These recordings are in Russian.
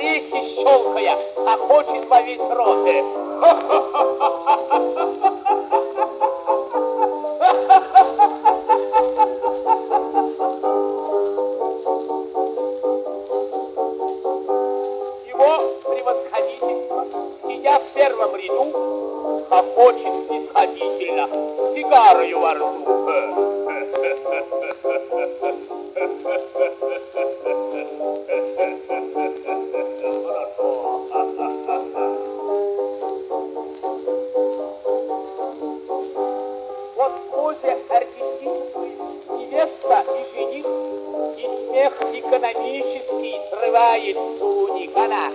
орехи щелкая, хохочет во весь рот. Его превосходительство, сидя в первом ряду, хохочет снисходительно, сигарою во рту. Вот в позе артистической невеста и жених, и смех экономический срывается у них. Она.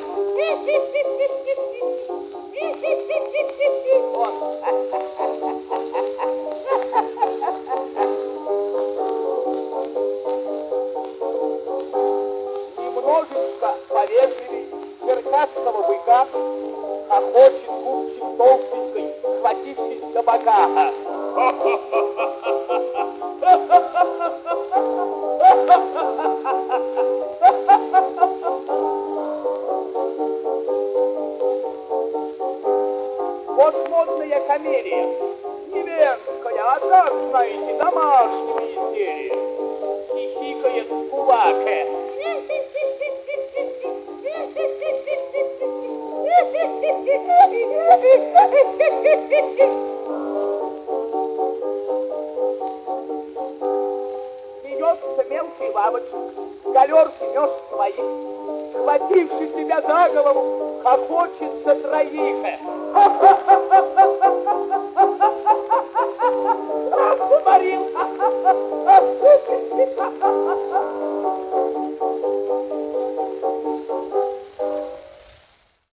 Немножечко повежливей черкасского быка хохочет губчик толстенькой, схватившись за бока. Вот модная комедия, немецкая, а так, знаете, домашнего изделия. Хихикает кулак. Смеется мелкий лавочник, галерки нес своих, схвативший себя за голову, хохочет за троих. Марин!